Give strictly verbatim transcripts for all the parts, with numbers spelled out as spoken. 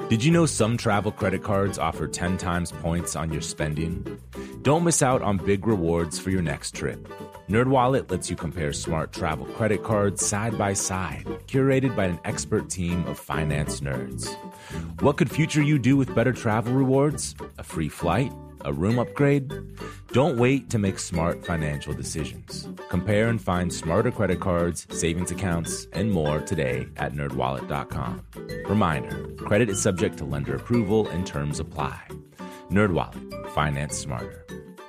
Did you know some travel credit cards offer ten times points on your spending? Don't miss out on big rewards for your next trip. NerdWallet lets you compare smart travel credit cards side by side, curated by an expert team of finance nerds. What could future you do with better travel rewards? A free flight? A room upgrade? Don't wait to make smart financial decisions. Compare and find smarter credit cards, savings accounts, and more today at nerd wallet dot com. Reminder, credit is subject to lender approval and terms apply. NerdWallet, finance smarter.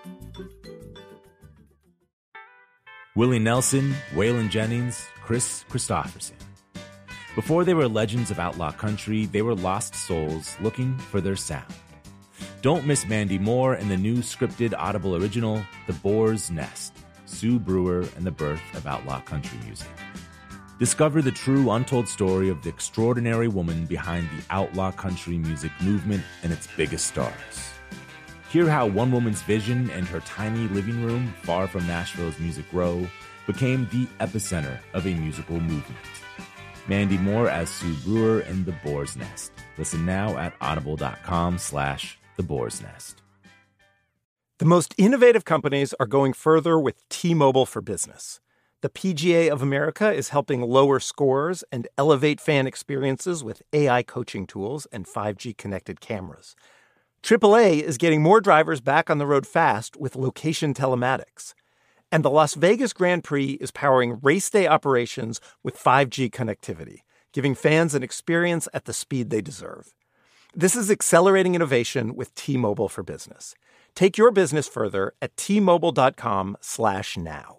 Willie Nelson, Waylon Jennings, Chris Christopherson. Before they were legends of outlaw country, they were lost souls looking for their sound. Don't miss Mandy Moore in the new scripted Audible original, The Boar's Nest, Sue Brewer and the Birth of Outlaw Country Music. Discover the true untold story of the extraordinary woman behind the outlaw country music movement and its biggest stars. Hear how one woman's vision and her tiny living room, far from Nashville's Music Row, became the epicenter of a musical movement. Mandy Moore as Sue Brewer in The Boar's Nest. Listen now at audible.com slash The Boar's Nest. The most innovative companies are going further with T-Mobile for Business. The P G A of America is helping lower scores and elevate fan experiences with A I coaching tools and five G connected cameras. triple A is getting more drivers back on the road fast with location telematics. And the Las Vegas Grand Prix is powering race day operations with five G connectivity, giving fans an experience at the speed they deserve. This is accelerating innovation with T-Mobile for Business. Take your business further at T-Mobile.com slash now.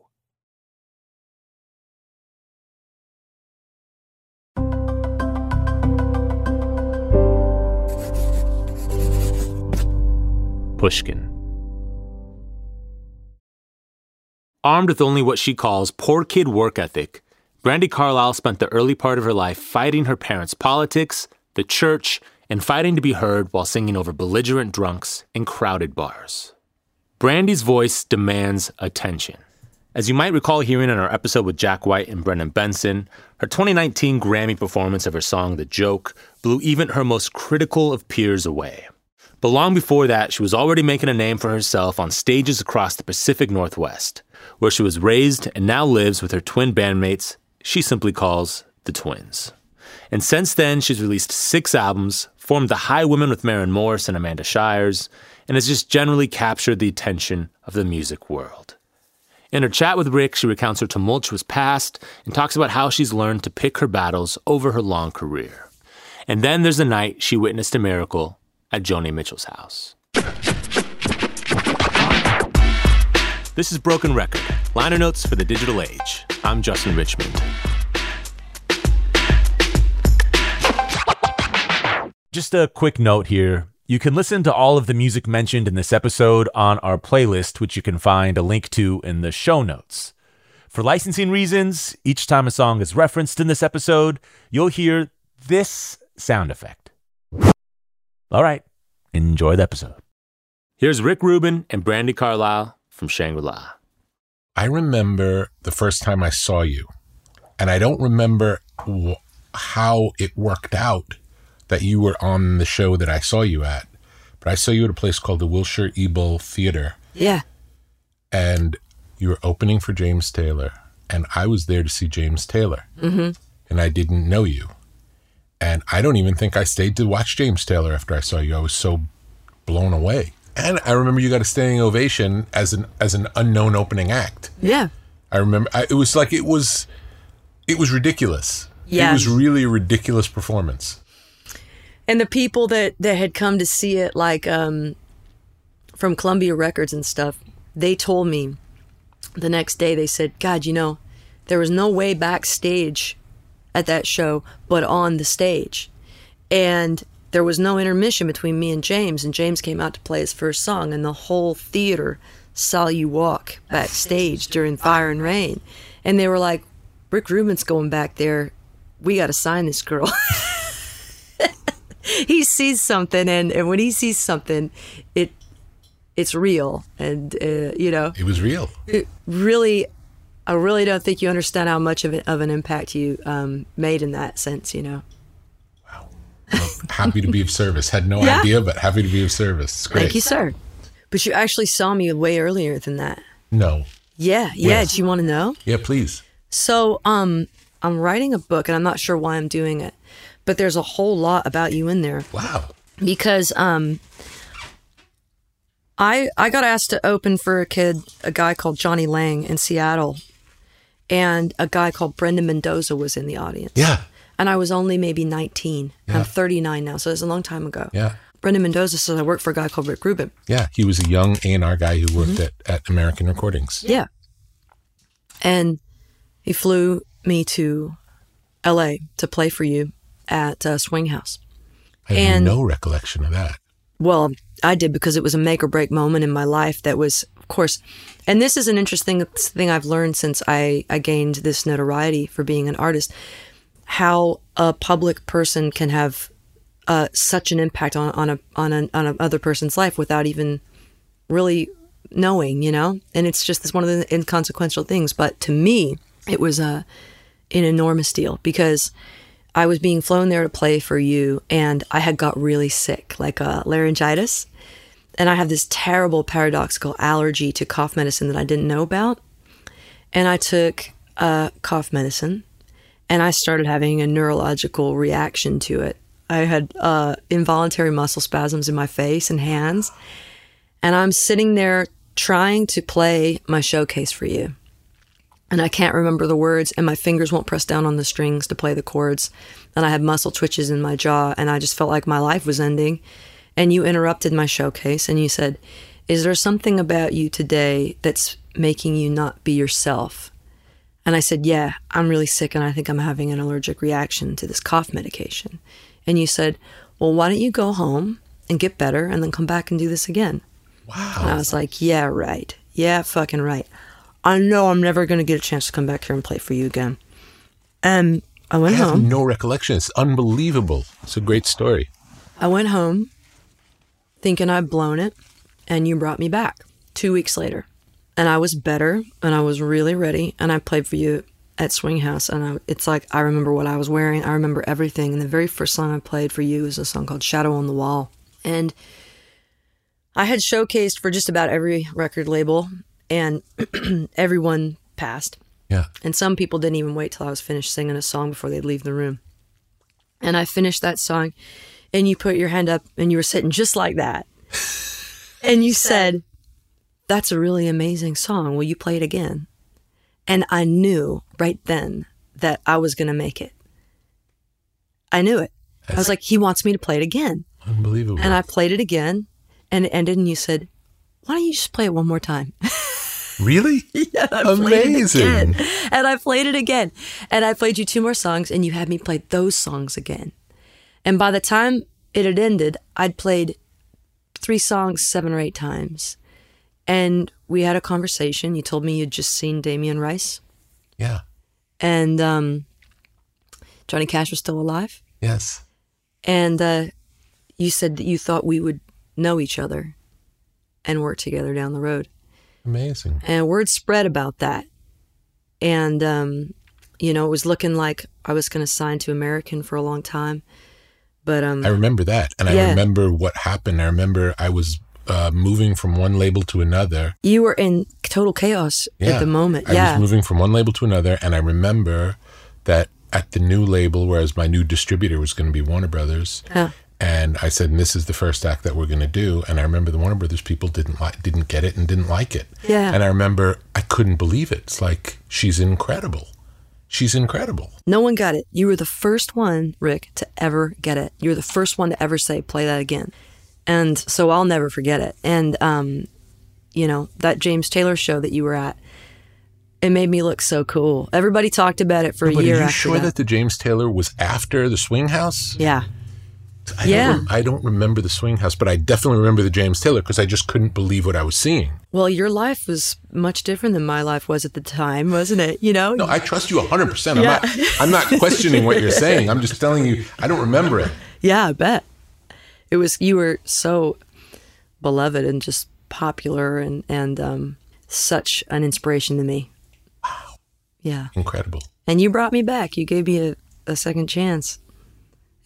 Pushkin. Armed with only what she calls poor kid work ethic, Brandi Carlile spent the early part of her life fighting her parents' politics, the church, and fighting to be heard while singing over belligerent drunks in crowded bars. Brandi's voice demands attention. As you might recall hearing in our episode with Jack White and Brendan Benson, her twenty nineteen Grammy performance of her song The Joke blew even her most critical of peers away. But long before that, she was already making a name for herself on stages across the Pacific Northwest, where she was raised and now lives with her twin bandmates she simply calls the Twins. And since then, she's released six albums, formed the High Women with Maren Morris and Amanda Shires, and has just generally captured the attention of the music world. In her chat with Rick, she recounts her tumultuous past and talks about how she's learned to pick her battles over her long career. And then there's the night she witnessed a miracle at Joni Mitchell's house. This is Broken Record, liner notes for the digital age. I'm Justin Richmond. Just a quick note here. You can listen to all of the music mentioned in this episode on our playlist, which you can find a link to in the show notes. For licensing reasons, each time a song is referenced in this episode, you'll hear this sound effect. All right, enjoy the episode. Here's Rick Rubin and Brandi Carlile from Shangri-La. I remember the first time I saw you, and I don't remember wh- how it worked out that you were on the show that I saw you at, but I saw you at a place called the Wilshire Ebel Theater. Yeah. And you were opening for James Taylor, and I was there to see James Taylor, mm-hmm. and I didn't know you. And I don't even think I stayed to watch James Taylor after I saw you. I was so blown away. And I remember you got a standing ovation as an as an unknown opening act. Yeah. I remember, I, it was like, it was, it was ridiculous. Yeah. It was really a ridiculous performance. And the people that, that had come to see it, like um, from Columbia Records and stuff, they told me the next day, they said, God, you know, there was no way backstage at that show, but on the stage. And there was no intermission between me and James, and James came out to play his first song, and the whole theater saw you walk backstage during Fire and Rain. And they were like, Rick Rubin's going back there. We got to sign this girl. He sees something, and, and when he sees something, it it's real. And, uh, you know. It was real. It really, I really don't think you understand how much of, it, of an impact you um, made in that sense, you know. Wow. Well, happy to be of service. Had no Yeah. idea, but happy to be of service. It's great. Thank you, sir. But you actually saw me way earlier than that. No. Yeah, yeah. Yes. Do you want to know? Yeah, please. So, um, I'm writing a book, and I'm not sure why I'm doing it, but there's a whole lot about you in there Wow. because um, I I got asked to open for a kid, a guy called Johnny Lang in Seattle, and a guy called Brendan Mendoza was in the audience. Yeah. And I was only maybe nineteen. Yeah. I'm thirty-nine now, so it's a long time ago. Yeah. Brendan Mendoza says I work for a guy called Rick Rubin. Yeah. He was a young A and R guy who worked Mm-hmm. at, at American Recordings. Yeah. And he flew me to L A to play for you at uh, Swing House. I have And- no recollection of that. Well, I did because it was a make or break moment in my life that was, of course, and this is an interesting thing I've learned since I, I gained this notoriety for being an artist, how a public person can have uh, such an impact on, on a on an on a other person's life without even really knowing, you know? And it's just this one of the inconsequential things. But to me, it was a, an enormous deal because I was being flown there to play for you, and I had got really sick, like uh, laryngitis. And I have this terrible paradoxical allergy to cough medicine that I didn't know about. And I took uh, cough medicine, and I started having a neurological reaction to it. I had uh, involuntary muscle spasms in my face and hands. And I'm sitting there trying to play my showcase for you. And I can't remember the words, and my fingers won't press down on the strings to play the chords. And I had muscle twitches in my jaw, and I just felt like my life was ending. And you interrupted my showcase, and you said, "Is there something about you today that's making you not be yourself?" And I said, "Yeah, I'm really sick, and I think I'm having an allergic reaction to this cough medication." And you said, "Well, why don't you go home and get better, and then come back and do this again?" Wow. And I was like, "Yeah, right. Yeah, fucking right. I know I'm never going to get a chance to come back here and play for you again." And I I went have home. no recollection. It's unbelievable. It's a great story. I went home thinking I'd blown it, and you brought me back two weeks later. And I was better, and I was really ready, and I played for you at Swing House. And I, it's like, I remember what I was wearing. I remember everything. And the very first song I played for you was a song called Shadow on the Wall. And I had showcased for just about every record label, and everyone passed. Yeah. And some people didn't even wait till I was finished singing a song before they'd leave the room. And I finished that song, and you put your hand up, and you were sitting just like that. And you said, "That's a really amazing song. Will you play it again?" And I knew right then that I was going to make it. I knew it. I was like, he wants me to play it again. Unbelievable. And I played it again, and it ended, and you said, "Why don't you just play it one more time?" Really? Yeah, I played it Amazing. again. And I played it again. And I played you two more songs, and you had me play those songs again. And by the time it had ended, I'd played three songs seven or eight times. And we had a conversation. You told me you'd just seen Damien Rice. Yeah. And um, Johnny Cash was still alive. Yes. And uh, you said that you thought we would know each other and work together down the road. Amazing. And word spread about that. And, um, you know, it was looking like I was going to sign to American for a long time. But um, I remember that. And Yeah. I remember what happened. I remember I was uh, moving from one label to another. you were in total chaos Yeah. at the moment. I yeah. was moving from one label to another. And I remember that at the new label, whereas my new distributor was going to be Warner Brothers. Yeah. And I said, and this is the first act that we're going to do. And I remember the Warner Brothers people didn't like, didn't get it and didn't like it. Yeah. And I remember I couldn't believe it. It's like, she's incredible. She's incredible. No one got it. You were the first one, Rick, to ever get it. You were the first one to ever say, "Play that again." And so I'll never forget it. And, um, you know, that James Taylor show that you were at, it made me look so cool. Everybody talked about it for a But year are you after sure that. that the James Taylor was after the Swing House? Yeah. I Yeah. Don't rem- I don't remember the Swing House, but I definitely remember the James Taylor because I just couldn't believe what I was seeing. Well, your life was much different than my life was at the time, wasn't it? You know? No, I trust you one hundred percent. I'm, Yeah. not, I'm not questioning what you're saying. I'm just telling you, I don't remember it. Yeah, I bet. It was, you were so beloved and just popular and, and um, such an inspiration to me. Wow. Yeah. Incredible. And you brought me back. You gave me a, a second chance.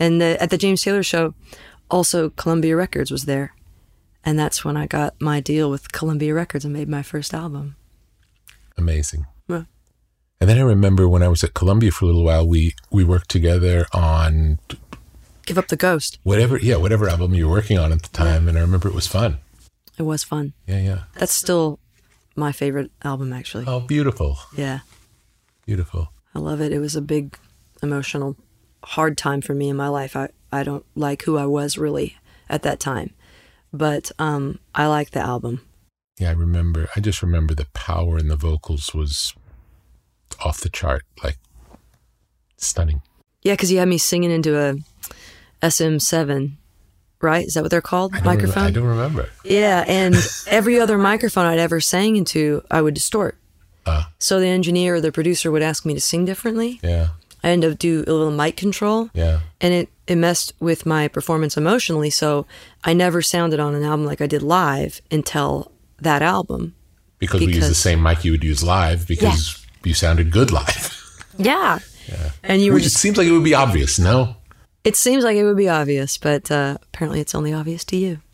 And the, at the James Taylor show, also Columbia Records was there. And that's when I got my deal with Columbia Records and made my first album. Amazing. Yeah. And then I remember when I was at Columbia for a little while, we, we worked together on... Give Up the Ghost. Whatever, yeah, whatever album you were working on at the time. And I remember it was fun. It was fun. Yeah, yeah. That's still my favorite album, actually. Oh, beautiful. Yeah. Beautiful. I love it. It was a big, emotional, hard time for me in my life. I, I don't like who I was really at that time. But um, I like the album. Yeah, I remember. I just remember the power in the vocals was off the chart, like stunning. Yeah, because you had me singing into a S M seven, right? Is that what they're called? I don't Microphone? Rem- I don't remember. Yeah, and every other microphone I'd ever sang into, I would distort. Uh, so the engineer or the producer would ask me to sing differently. Yeah. I ended up do a little mic control. Yeah. And it, it messed with my performance emotionally, so I never sounded on an album like I did live until that album. Because, because we used the same mic you would use live because yeah. you sounded good live. Yeah. Yeah. And you were Which just, it seems like it would be obvious, no? It seems like it would be obvious, but uh, apparently it's only obvious to you.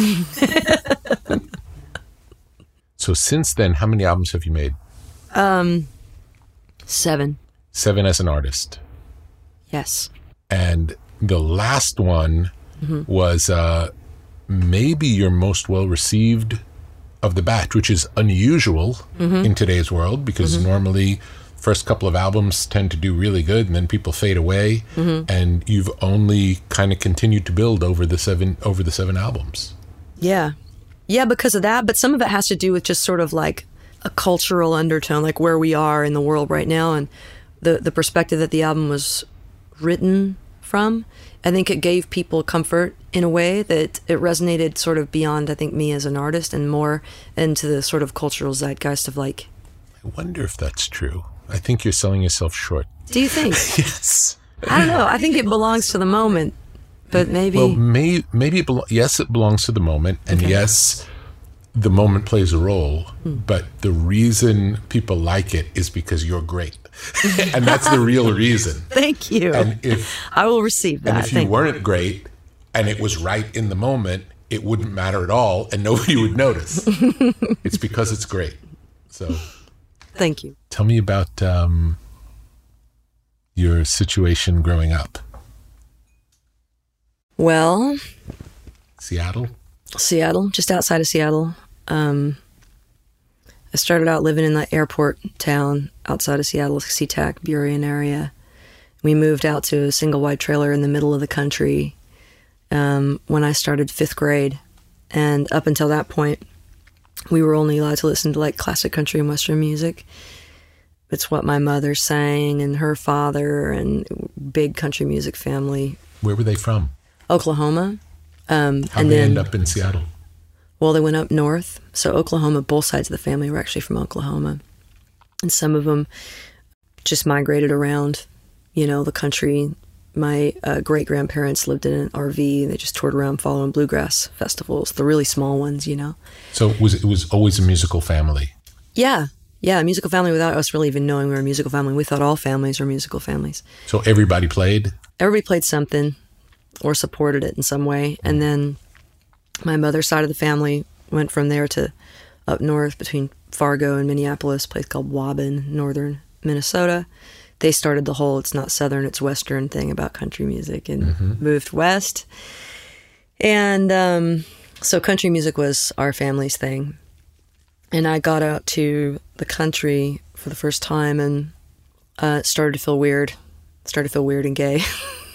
So since then, how many albums have you made? Um, seven. Seven as an artist. Yes. And the last one mm-hmm. was uh, maybe your most well-received of the batch, which is unusual mm-hmm. in today's world because mm-hmm. normally first couple of albums tend to do really good and then people fade away mm-hmm. and you've only kind of continued to build over the seven over the seven albums. Yeah. Yeah, because of that, but some of it has to do with just sort of like a cultural undertone, like where we are in the world right now and the the perspective that the album was written from. I think it gave people comfort in a way that it resonated sort of beyond, I think, me as an artist and more into the sort of cultural zeitgeist of like... I wonder if that's true. I think you're selling yourself short. Do you think? Yes. I don't know. I think it belongs to the moment, but maybe... Well, may, maybe, it belo- yes, it belongs to the moment. And okay. yes, the moment plays a role. Hmm. But the reason people like it is because you're great. And that's the real reason. Thank you. And if, I will receive that. And if Thank you weren't you. great and it was right in the moment, it wouldn't matter at all and nobody would notice. It's because it's great. So... Thank you. Tell me about um, your situation growing up. Well... Seattle? Seattle, just outside of Seattle. Um, I started out living in the airport town outside of Seattle, SeaTac, Burien area. We moved out to a single-wide trailer in the middle of the country um, when I started fifth grade. And up until that point, we were only allowed to listen to like classic country and Western music. It's what my mother sang and her father and big country music family. Where were they from? Oklahoma. Um, How and did they then, end up in Seattle? Well, they went up north. So Oklahoma, both sides of the family were actually from Oklahoma. And some of them just migrated around, you know, the country. My uh, great-grandparents lived in an R V. They just toured around following bluegrass festivals, the really small ones, you know. So it was, it was always a musical family? Yeah. Yeah, a musical family without us really even knowing we were a musical family. We thought all families were musical families. So everybody played? Everybody played something or supported it in some way. And then my mother's side of the family went from there to up north between Fargo and Minneapolis, a place called Waubun, northern Minnesota. They started the whole it's not Southern, it's Western thing about country music and mm-hmm. moved west. And um, so country music was our family's thing. And I got out to the country for the first time and uh, started to feel weird. Started to feel weird and gay.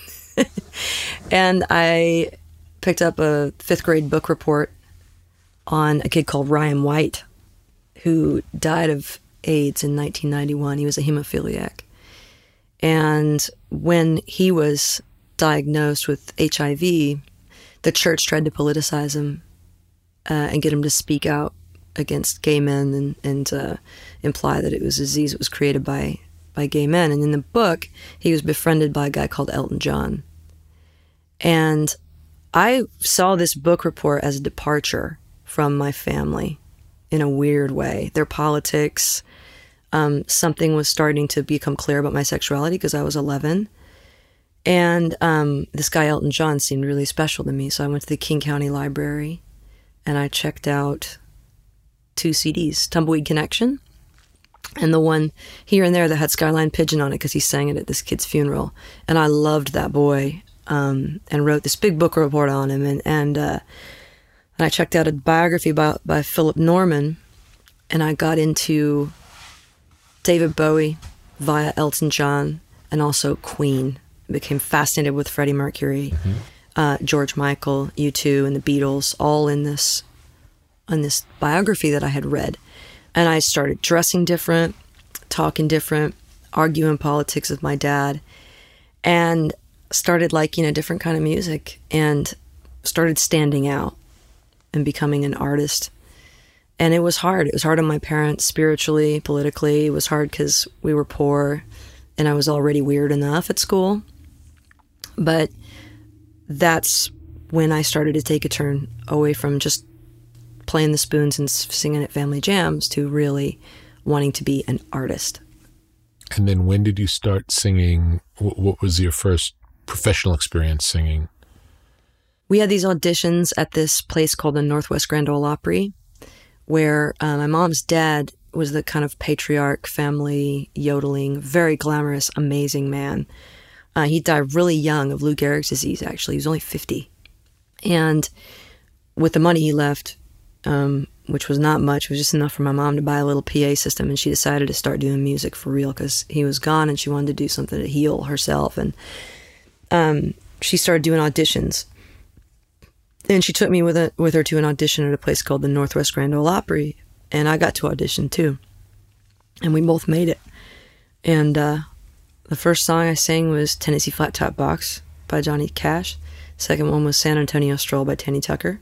And I picked up a fifth grade book report on a kid called Ryan White, who died of AIDS in nineteen ninety-one. He was a hemophiliac. And when he was diagnosed with H I V, the church tried to politicize him uh, and get him to speak out against gay men and, and uh, imply that it was a disease that was created by, by gay men. And in the book, he was befriended by a guy called Elton John. And I saw this book report as a departure from my family in a weird way. Their politics... Um, something was starting to become clear about my sexuality because I was eleven. And um, this guy, Elton John, seemed really special to me. So I went to the King County Library and I checked out two C Ds, Tumbleweed Connection, and the one here and there that had Skyline Pigeon on it because he sang it at this kid's funeral. And I loved that boy um, and wrote this big book report on him. And and, uh, and I checked out a biography by, by Philip Norman, and I got into David Bowie via Elton John and also Queen. Became fascinated with Freddie Mercury, mm-hmm. uh, George Michael, U two, and the Beatles, all in this in this biography that I had read. And I started dressing different, talking different, arguing politics with my dad, and started liking a different kind of music and started standing out and becoming an artist. And it was hard. It was hard on my parents spiritually, politically. It was hard because we were poor and I was already weird enough at school. But that's when I started to take a turn away from just playing the spoons and singing at family jams to really wanting to be an artist. And then when did you start singing? What was your first professional experience singing? We had these auditions at this place called the Northwest Grand Ole Opry, where uh, my mom's dad was the kind of patriarch, family, yodeling, very glamorous, amazing man. Uh, he died really young of Lou Gehrig's disease, actually. He was only fifty. And with the money he left, um, which was not much, it was just enough for my mom to buy a little P A system, and she decided to start doing music for real because he was gone and she wanted to do something to heal herself. And um, she started doing auditions. And she took me with, a, with her to an audition at a place called the Northwest Grand Ole Opry, and I got to audition too. And we both made it. And uh, the first song I sang was Tennessee Flat Top Box by Johnny Cash. Second one was San Antonio Stroll by Tenny Tucker.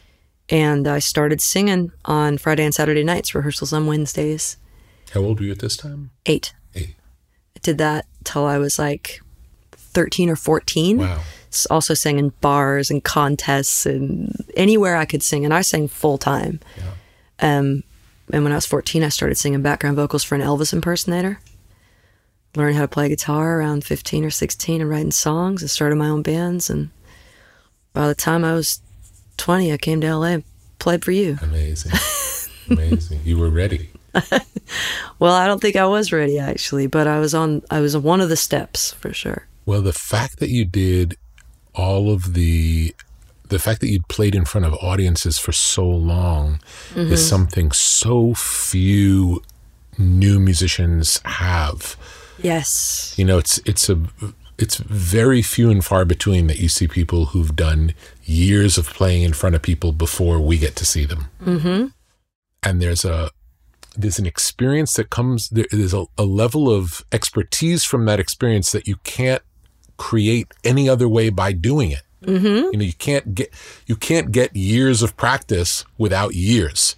And I started singing on Friday and Saturday nights, rehearsals on Wednesdays. How old were you at this time? Eight. Eight. I did that till I was like thirteen or fourteen. Wow. Also sang in bars and contests and anywhere I could sing. And I sang full time. Yeah. Um, and when I was fourteen, I started singing background vocals for an Elvis impersonator. Learned how to play guitar around fifteen or sixteen and writing songs and started my own bands. And by the time I was twenty, I came to L A and played for you. Amazing. Amazing. You were ready. Well, I don't think I was ready, actually, but I was on, I was on one of the steps for sure. Well, the fact that you did all of the, the fact that you'd played in front of audiences for so long mm-hmm. is something so few new musicians have. Yes. You know, it's, it's a, it's very few and far between that you see people who've done years of playing in front of people before we get to see them. Mm-hmm. And there's a, there's an experience that comes, there, there's a, a level of expertise from that experience that you can't create any other way by doing it. Mm-hmm. You know, you can't get, you can't get years of practice without years.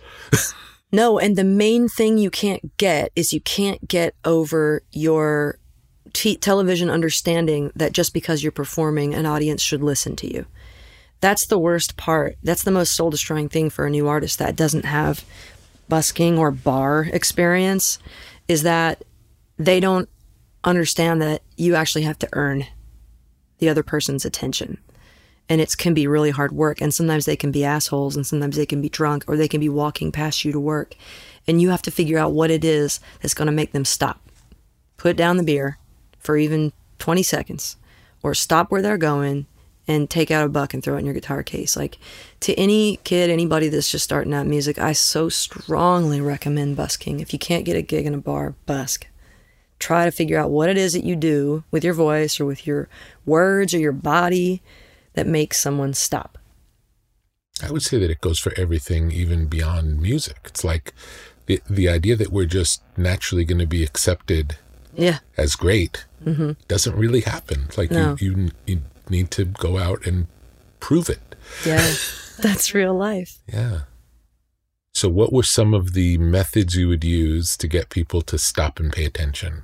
No, and the main thing you can't get is you can't get over your t- television understanding that just because you're performing, an audience should listen to you. That's the worst part. That's the most soul-destroying thing for a new artist that doesn't have busking or bar experience, is that they don't understand that you actually have to earn the other person's attention. And it can be really hard work. And sometimes they can be assholes, and sometimes they can be drunk, or they can be walking past you to work. And you have to figure out what it is that's going to make them stop. Put down the beer for even twenty seconds, or stop where they're going and take out a buck and throw it in your guitar case. Like, to any kid, anybody that's just starting out music, I so strongly recommend busking. If you can't get a gig in a bar, busk. Try to figure out what it is that you do with your voice or with your words or your body that makes someone stop. I would say that it goes for everything, even beyond music. It's like the the idea that we're just naturally going to be accepted yeah. as great mm-hmm. doesn't really happen. It's like no. you, you you need to go out and prove it. Yeah, that's real life. Yeah. So what were some of the methods you would use to get people to stop and pay attention?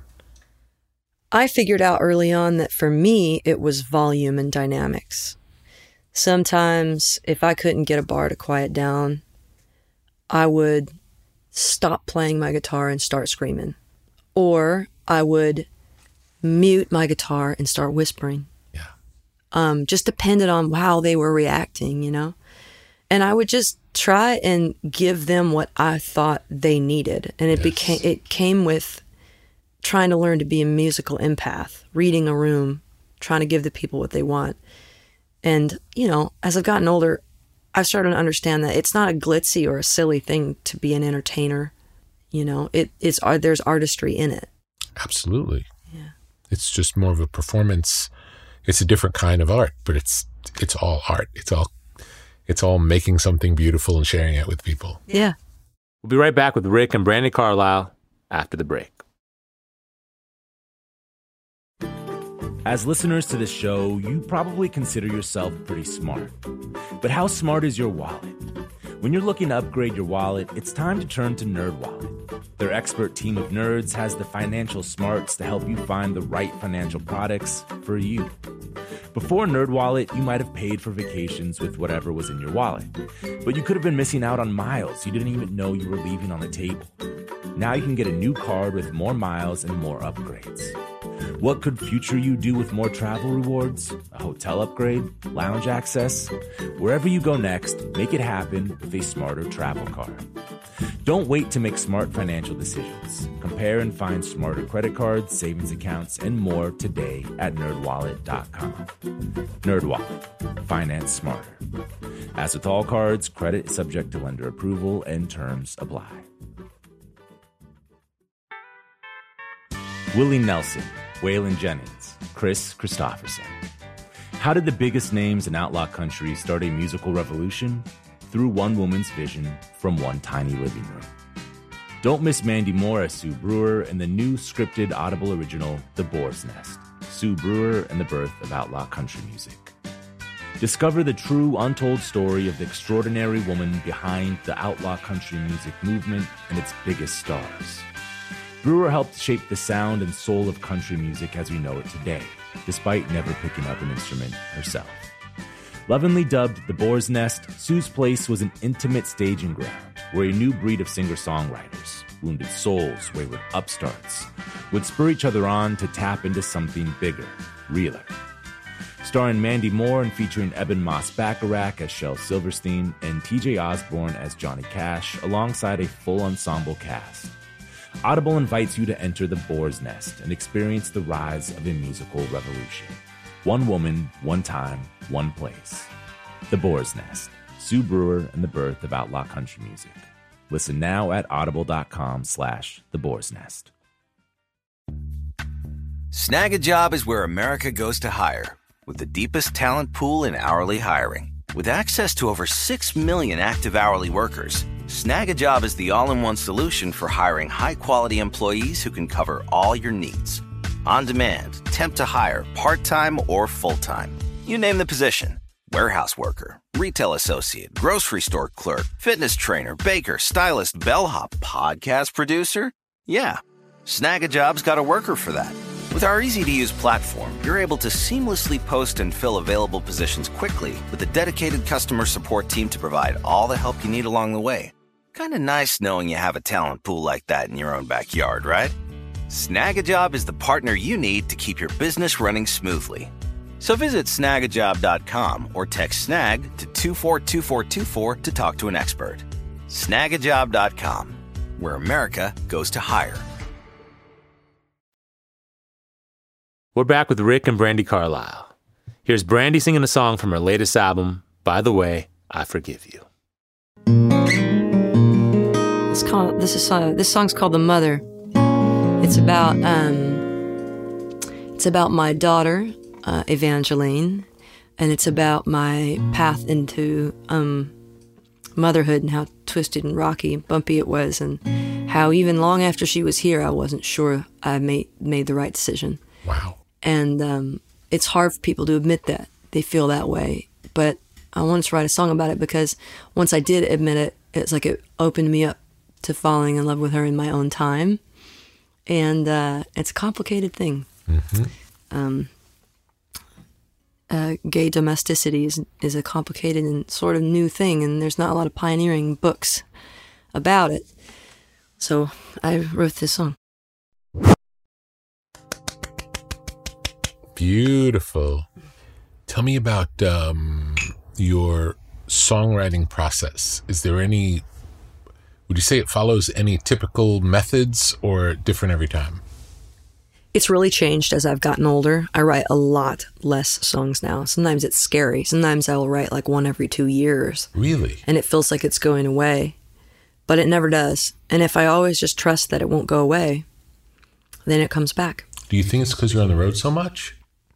I figured out early on that for me, it was volume and dynamics. Sometimes if I couldn't get a bar to quiet down, I would stop playing my guitar and start screaming. Or I would mute my guitar and start whispering. Um, just depended on how they were reacting, you know? And I would just try and give them what I thought they needed. And it yes. became, it came with trying to learn to be a musical empath, reading a room, trying to give the people what they want. And, you know, as I've gotten older, I've started to understand that it's not a glitzy or a silly thing to be an entertainer. You know, it, it's, there's artistry in it. Absolutely. Yeah. It's just more of a performance. It's a different kind of art, but it's, it's all art. It's all, it's all making something beautiful and sharing it with people. Yeah. We'll be right back with Rick and Brandi Carlile after the break. As listeners to this show, you probably consider yourself pretty smart. But how smart is your wallet? When you're looking to upgrade your wallet, it's time to turn to NerdWallet. Their expert team of nerds has the financial smarts to help you find the right financial products for you. Before NerdWallet, you might have paid for vacations with whatever was in your wallet. But you could have been missing out on miles you didn't even know you were leaving on the table. Now you can get a new card with more miles and more upgrades. What could future you do with more travel rewards? A hotel upgrade? Lounge access? Wherever you go next, make it happen with a smarter travel card. Don't wait to make smart financial decisions. Compare and find smarter credit cards, savings accounts, and more today at nerd wallet dot com. NerdWallet. Finance smarter. As with all cards, credit is subject to lender approval and terms apply. Willie Nelson, Waylon Jennings, Kris Kristofferson. How did the biggest names in outlaw country start a musical revolution? Through one woman's vision from one tiny living room. Don't miss Mandy Moore as Sue Brewer in the new scripted Audible original, The Boar's Nest, Sue Brewer and the Birth of Outlaw Country Music. Discover the true untold story of the extraordinary woman behind the outlaw country music movement and its biggest stars. Brewer helped shape the sound and soul of country music as we know it today, despite never picking up an instrument herself. Lovingly dubbed The Boar's Nest, Sue's place was an intimate staging ground where a new breed of singer-songwriters, wounded souls, wayward upstarts, would spur each other on to tap into something bigger, realer. Starring Mandy Moore and featuring Eben Moss-Bacharach as Shel Silverstein and T J Osborne as Johnny Cash alongside a full ensemble cast. Audible invites you to enter The Boar's Nest and experience the rise of a musical revolution. One woman, one time, one place. The Boar's Nest, Sue Brewer and the Birth of Outlaw Country Music. Listen now at audible.com slash The Boar's Nest. Snag a Job is where America goes to hire, with the deepest talent pool in hourly hiring. With access to over six million active hourly workers, Snag a Job is the all-in-one solution for hiring high-quality employees who can cover all your needs. On demand, temp to hire, part-time or full-time. You name the position. Warehouse worker, retail associate, grocery store clerk, fitness trainer, baker, stylist, bellhop, podcast producer. Yeah, Snag a Job's got a worker for that. With our easy-to-use platform, you're able to seamlessly post and fill available positions quickly with a dedicated customer support team to provide all the help you need along the way. Kind of nice knowing you have a talent pool like that in your own backyard, right? Snag a Job is the partner you need to keep your business running smoothly. So visit snag a job dot com or text SNAG to two four two four two four to talk to an expert. snag a job dot com, where America goes to hire. We're back with Rick and Brandi Carlile. Here's Brandi singing a song from her latest album, By the Way, I Forgive You. It's called, this, is, uh, this song's called The Mother. It's about um, it's about my daughter, uh, Evangeline, and it's about my path into um, motherhood and how twisted and rocky and bumpy it was, and how even long after she was here, I wasn't sure I made made the right decision. Wow. And um, it's hard for people to admit that. They feel that way. But I wanted to write a song about it because once I did admit it, it's like it opened me up to falling in love with her in my own time. And uh, it's a complicated thing. Mm-hmm. Um, uh, gay domesticity is, is a complicated and sort of new thing, and there's not a lot of pioneering books about it. So I wrote this song. Beautiful. Tell me about um, your songwriting process. Is there any, would you say it follows any typical methods or different every time? It's really changed as I've gotten older. I write a lot less songs now. Sometimes it's scary. Sometimes I will write like one every two years. Really? And it feels like it's going away, but it never does. And if I always just trust that it won't go away, then it comes back. Do you think it's because you're on the road so much?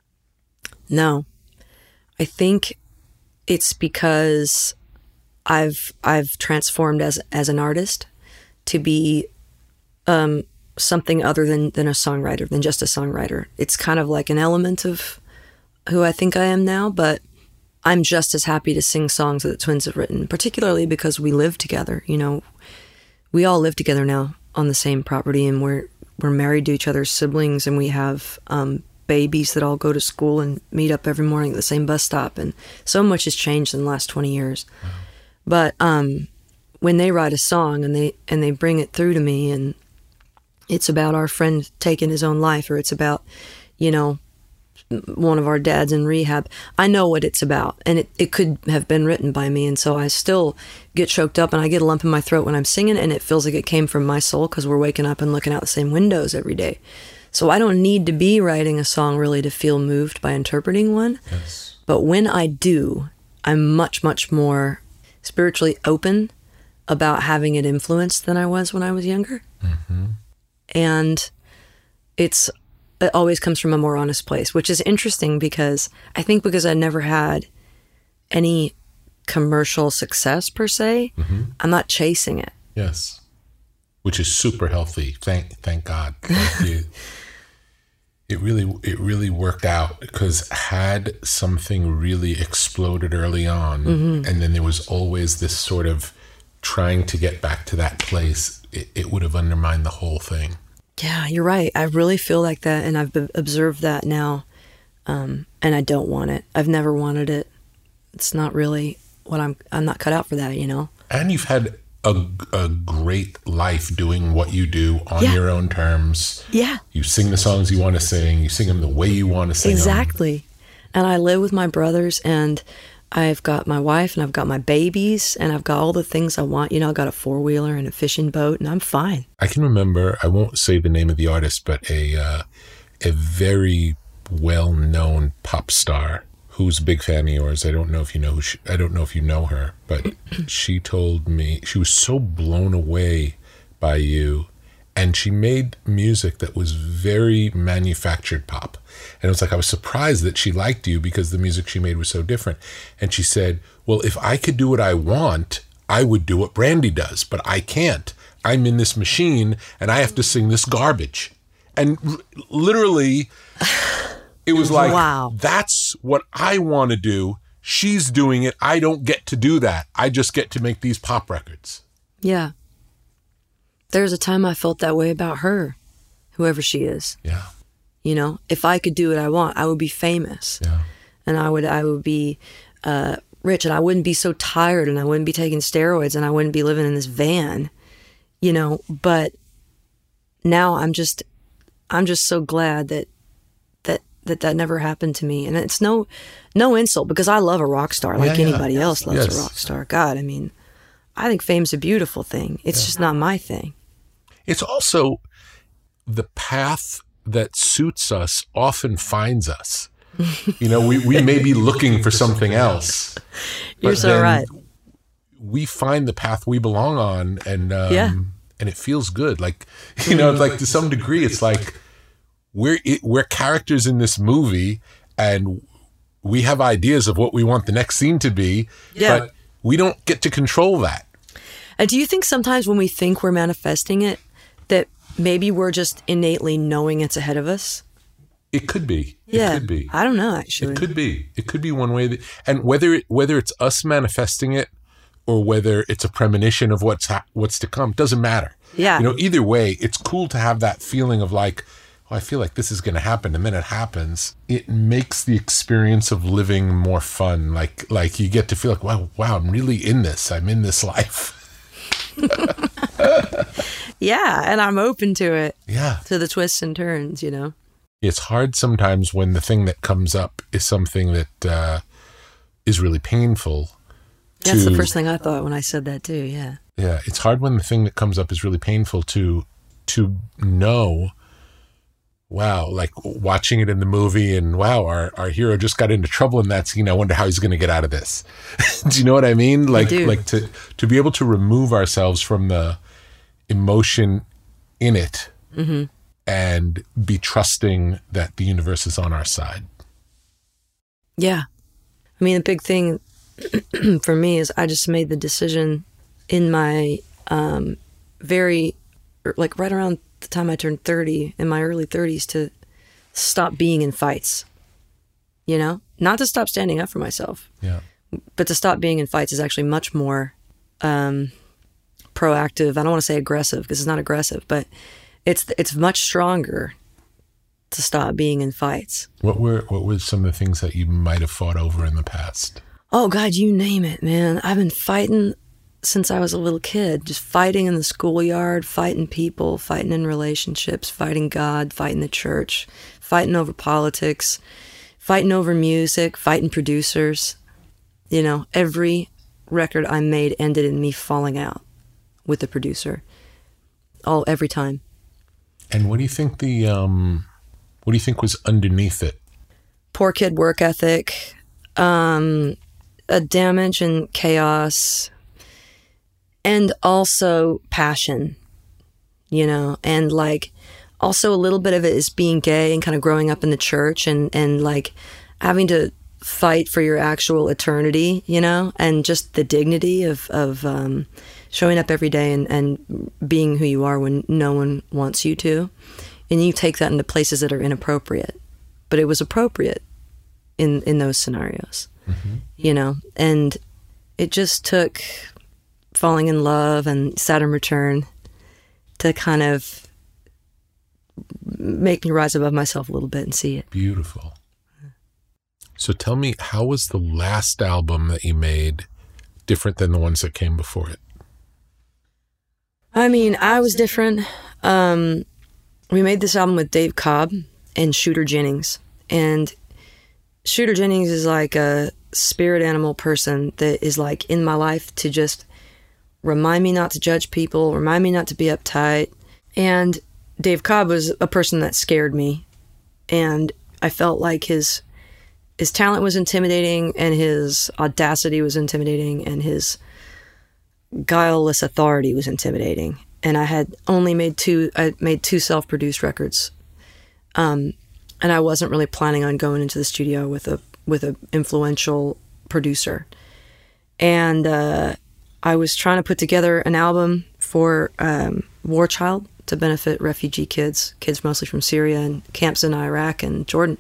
No. I think it's because I've I've transformed as as an artist to be um, something other than, than a songwriter, than just a songwriter. It's kind of like an element of who I think I am now, but I'm just as happy to sing songs that the twins have written, particularly because we live together. You know, we all live together now on the same property, and we're we're married to each other's siblings, and we have um, babies that all go to school and meet up every morning at the same bus stop. And so much has changed in the last twenty years. Wow. But um, when they write a song and they and they bring it through to me, and it's about our friend taking his own life, or it's about, you know, one of our dads in rehab, I know what it's about, and it, it could have been written by me, and so I still get choked up and I get a lump in my throat when I'm singing, and it feels like it came from my soul because we're waking up and looking out the same windows every day. So I don't need to be writing a song really to feel moved by interpreting one. Yes. But when I do, I'm much, much more spiritually open about having it influenced than I was when I was younger. Mm-hmm. And it's it always comes from a more honest place, which is interesting because I think because I never had any commercial success per se, mm-hmm. I'm not chasing it. Yes. Which is super healthy. Thank thank God. Thank you. It really it really worked out, because had something really exploded early on, mm-hmm. and then there was always this sort of trying to get back to that place, it, it would have undermined the whole thing. Yeah, you're right. I really feel like that, and I've observed that now, um, and I don't want it. I've never wanted it. It's not really what I'm. I'm not cut out for that, you know. And you've had a, a great life doing what you do on yeah. your own terms. Yeah. You sing the songs you want to sing. You sing them the way you want to sing exactly. them. And I live with my brothers, and I've got my wife, and I've got my babies, and I've got all the things I want. You know, I've got a four-wheeler and a fishing boat, and I'm fine. I can remember, I won't say the name of the artist, but a uh, a very well-known pop star who's a big fan of yours. I don't know if you know, she, I don't know if you know her, but she told me she was so blown away by you, and she made music that was very manufactured pop. And it was like, I was surprised that she liked you because the music she made was so different. And she said, well, if I could do what I want, I would do what Brandy does, but I can't. I'm in this machine and I have to sing this garbage. And r- literally, it was like, wow. That's what I want to do. She's doing it. I don't get to do that. I just get to make these pop records. Yeah. There's a time I felt that way about her, whoever she is. Yeah. You know, if I could do what I want, I would be famous. Yeah. And I would I would be uh, rich, and I wouldn't be so tired, and I wouldn't be taking steroids, and I wouldn't be living in this van, you know. But now I'm just I'm just so glad that that that, that never happened to me. And it's no no insult, because I love a rock star like yeah, yeah. anybody else loves yes. a rock star. God, I mean, I think fame's a beautiful thing. It's yeah. just not my thing. It's also the path that suits us often finds us. You know, we, we may be looking for something else. You're so right. We find the path we belong on, and um, yeah. and it feels good. Like, you know, like to some degree, it's like we're it, we're characters in this movie, and we have ideas of what we want the next scene to be, yeah. but we don't get to control that. And do you think sometimes when we think we're manifesting it, that maybe we're just innately knowing it's ahead of us? It could be. Yeah. It could be. I don't know, actually. It could be. It could be one way. That, and whether it, whether it's us manifesting it or whether it's a premonition of what's ha- what's to come, doesn't matter. Yeah. You know, either way, it's cool to have that feeling of like, oh, I feel like this is going to happen, and then it happens. It makes the experience of living more fun. Like, like you get to feel like, wow, wow, I'm really in this. I'm in this life. Yeah, and I'm open to it. Yeah. To the twists and turns, you know. It's hard sometimes when the thing that comes up is something that uh, is really painful. That's to, the first thing I thought when I said that too, yeah. Yeah, it's hard when the thing that comes up is really painful to to know, wow, like watching it in the movie and wow, our, our hero just got into trouble in that scene. I wonder how he's going to get out of this. Do you know what I mean? Like, I do. like to, to be able to remove ourselves from the emotion in it Mm-hmm. and be trusting that the universe is on our side. Yeah. I mean, the big thing for me is I just made the decision in my um, very, like right around the time I turned thirty, in my early thirties, to stop being in fights. You know? Not to stop standing up for myself, Yeah. but to stop being in fights is actually much more um, proactive. I don't want to say aggressive because it's not aggressive, but it's it's much stronger to stop being in fights. What were what were some of the things that you might have fought over in the past? Oh, God, you name it, man. I've been fighting since I was a little kid, just fighting in the schoolyard, fighting people, fighting in relationships, fighting God, fighting the church, fighting over politics, fighting over music, fighting producers. You know, every record I made ended in me falling out with the producer. All every time. And what do you think the um, what do you think was underneath it? Poor kid work ethic, um, a damage and chaos, and also passion, you know, and like also a little bit of it is being gay and kind of growing up in the church and, and like having to fight for your actual eternity, you know, and just the dignity of, of um, showing up every day and, and being who you are when no one wants you to. And you take that into places that are inappropriate. But it was appropriate in, in those scenarios, mm-hmm. you know. And it just took falling in love and Saturn return to kind of make me rise above myself a little bit and see it. Beautiful. So tell me, how was the last album that you made different than the ones that came before it? I mean, I was different. Um, we made this album with Dave Cobb and Shooter Jennings. And Shooter Jennings is like a spirit animal person that is like in my life to just remind me not to judge people, remind me not to be uptight. And Dave Cobb was a person that scared me. And I felt like his his talent was intimidating and his audacity was intimidating and his guileless authority was intimidating. And I had only made two, I made two self-produced records. Um, and I wasn't really planning on going into the studio with a, with a influential producer. And, uh, I was trying to put together an album for, um, War Child to benefit refugee kids, kids mostly from Syria and camps in Iraq and Jordan.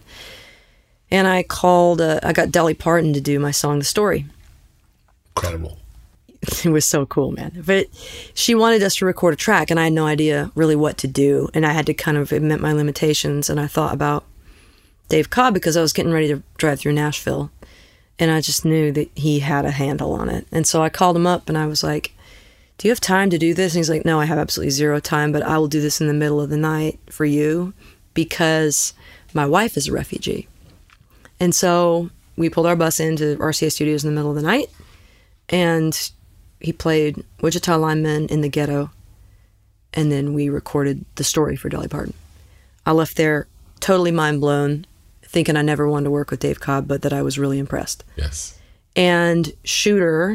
And I called, uh, I got Dolly Parton to do my song, The Story. Incredible. It was so cool, man. But she wanted us to record a track, and I had no idea really what to do. And I had to kind of admit my limitations. And I thought about Dave Cobb because I was getting ready to drive through Nashville. And I just knew that he had a handle on it. And so I called him up, and I was like, do you have time to do this? And he's like, no, I have absolutely zero time, but I will do this in the middle of the night for you because my wife is a refugee. And so we pulled our bus into R C A Studios in the middle of the night, and he played Wichita Lineman in the Ghetto, and then we recorded The Story for Dolly Parton. I left there totally mind blown, thinking I never wanted to work with Dave Cobb, but that I was really impressed. Yes. And Shooter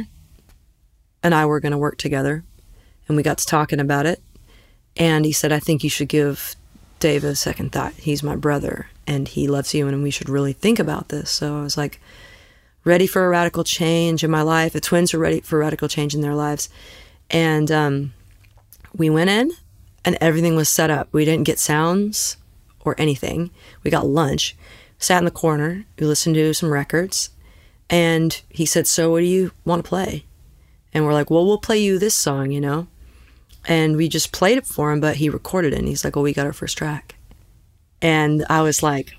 and I were going to work together, and we got to talking about it, and he said, I think you should give Dave a second thought. He's my brother, and he loves you, and we should really think about this. So I was like, ready for a radical change in my life. The twins were ready for radical change in their lives. And um, we went in, and everything was set up. We didn't get sounds or anything. We got lunch, sat in the corner, we listened to some records, and he said, so what do you want to play? And we're like, well, we'll play you this song, you know? And we just played it for him, but he recorded it, and he's like, well, we got our first track. And I was like,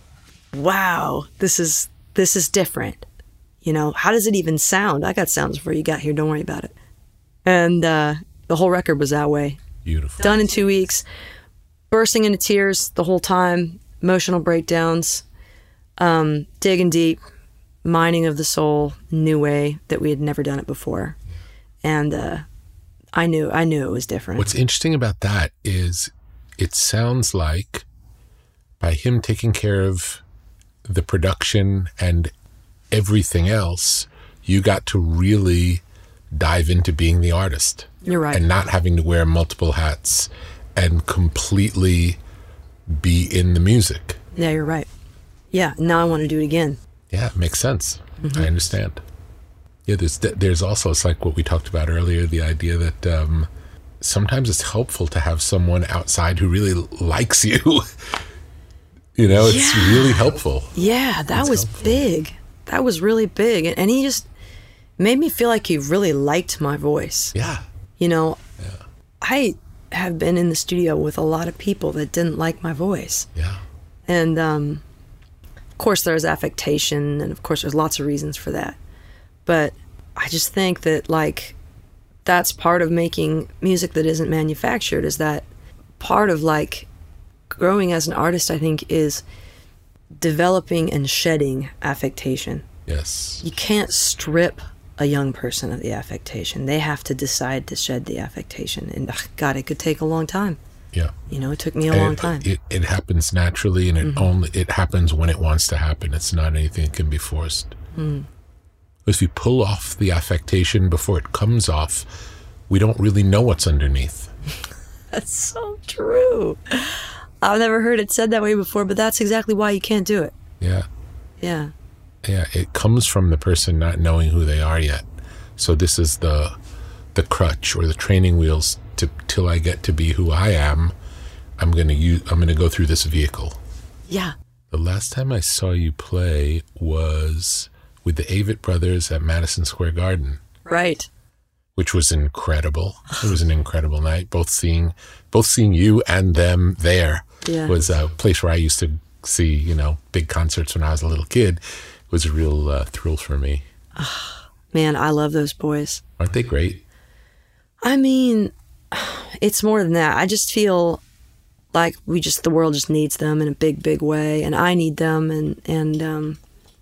wow, this is this is different. You know, how does it even sound? I got sounds before you got here. Don't worry about it. And uh, the whole record was that way. Beautiful. Done in two weeks. Bursting into tears the whole time. emotional breakdowns, um, digging deep, mining of the soul, new way that we had never done it before. And uh, I knew I knew it was different. What's interesting about that is it sounds like by him taking care of the production and everything else, you got to really dive into being the artist. You're right. And not having to wear multiple hats and completely be in the music. Yeah, you're right. Yeah, now I want to do it again. Yeah, it makes sense. Mm-hmm. I understand. Yeah, there's there's also, it's like what we talked about earlier, the idea that um, sometimes it's helpful to have someone outside who really likes you. You know, it's yeah. really helpful. Yeah, that it's was helpful. big. That was really big. And he just made me feel like he really liked my voice. Yeah. You know, yeah. I have been in the studio with a lot of people that didn't like my voice. Yeah. And, um, of course, there's affectation, and of course, there's lots of reasons for that. But I just think that, like, that's part of making music that isn't manufactured, is that part of, like, growing as an artist, I think, is developing and shedding affectation. Yes. You can't strip a young person of the affectation. They have to decide to shed the affectation. And ugh, God, it could take a long time. Yeah. You know, it took me a and long it, time. It, it happens naturally, and it mm-hmm. only it happens when it wants to happen. It's not anything that can be forced. Mm. If you pull off the affectation before it comes off, we don't really know what's underneath. That's so true. I've never heard it said that way before, but that's exactly why you can't do it. Yeah. Yeah. Yeah, it comes from the person not knowing who they are yet. So this is the the crutch or the training wheels to till I get to be who I am. I'm gonna use. I'm gonna go through this vehicle. Yeah. The last time I saw you play was with the Avett Brothers at Madison Square Garden. Right. Which was incredible. It was an incredible night. Both seeing, both seeing you and them there yeah. was a place where I used to see, you know, big concerts when I was a little kid. It was a real uh, thrill for me. Oh, man, I love those boys. Aren't they great? I mean, it's more than that. I just feel like we just, the world just needs them in a big, big way. And I need them. And, and, um,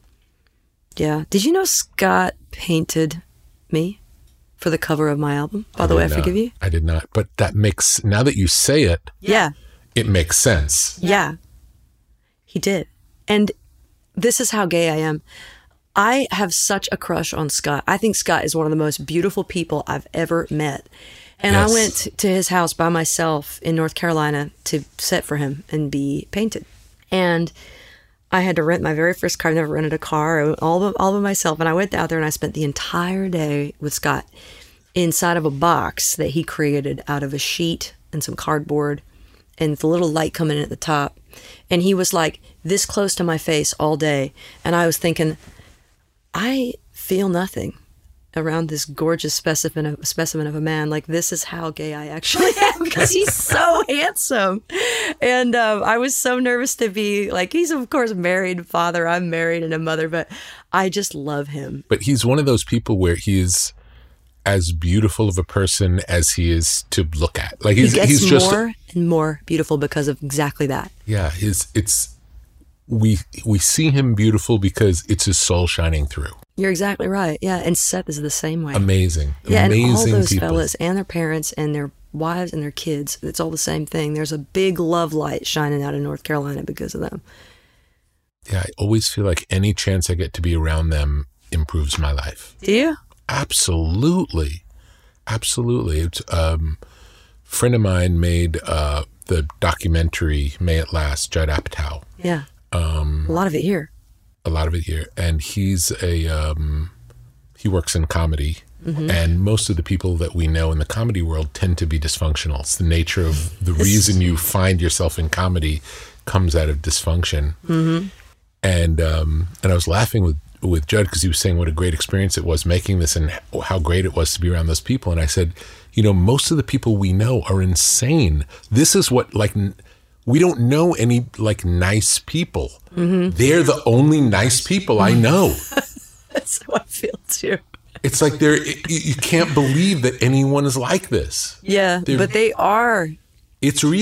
yeah. Did you know Scott painted me for the cover of my album? By the way, I Forgive You? I did not. But that makes, now that you say it, yeah, it makes sense. Yeah. He did. And this is how gay I am. I have such a crush on Scott. I think Scott is one of the most beautiful people I've ever met. And yes. I went to his house by myself in North Carolina to set for him and be painted. And I had to rent my very first car. I've never rented a car, all by, all by myself. And I went out there and I spent the entire day with Scott inside of a box that he created out of a sheet and some cardboard and the little light coming in at the top. And he was like this close to my face all day. And I was thinking, I feel nothing around this gorgeous specimen of, specimen of a man. Like, this is how gay I actually am, because he's so handsome. And um, I was so nervous to be like, he's of course married father. I'm married and a mother, but I just love him. But he's one of those people where he's as beautiful of a person as he is to look at. Like he's, he gets he's just more and more beautiful because of exactly that. Yeah, his it's we we see him beautiful because it's his soul shining through. You're exactly right. Yeah, and Seth is the same way. Amazing. Yeah, Amazing and all those people. fellas and their parents and their wives and their kids, it's all the same thing. There's a big love light shining out of North Carolina because of them. Yeah, I always feel like any chance I get to be around them improves my life. Do you? Absolutely. Absolutely. It's, um, a friend of mine made uh, the documentary May It Last, Judd Apatow. Yeah. Um, a lot of it here. A lot of it here. And he's a, um, he works in comedy. Mm-hmm. And most of the people that we know in the comedy world tend to be dysfunctional. It's the nature of the reason you find yourself in comedy comes out of dysfunction. Mm-hmm. And, um, and I was laughing with, with Judd because he was saying what a great experience it was making this and how great it was to be around those people. And I said, you know, most of the people we know are insane. This is what, like, we don't know any, like, nice people. Mm-hmm. They're the only nice people I know. That's how I feel, too. It's like they're, you can't believe that anyone is like this. Yeah, they're, but they are. It's real.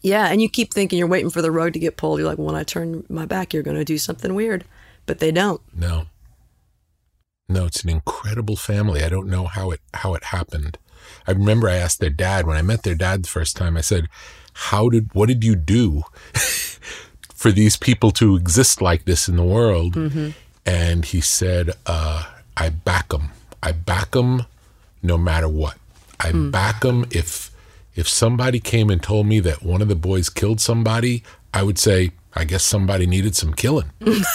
Yeah, and you keep thinking you're waiting for the rug to get pulled. You're like, well, when I turn my back, you're going to do something weird. But they don't. No. No, it's an incredible family. I don't know how it how it happened. I remember I asked their dad, when I met their dad the first time, I said, how did, what did you do for these people to exist like this in the world? Mm-hmm. And he said, uh, I back them. I back them no matter what. I mm. back them. If, if somebody came and told me that one of the boys killed somebody, I would say, I guess somebody needed some killing.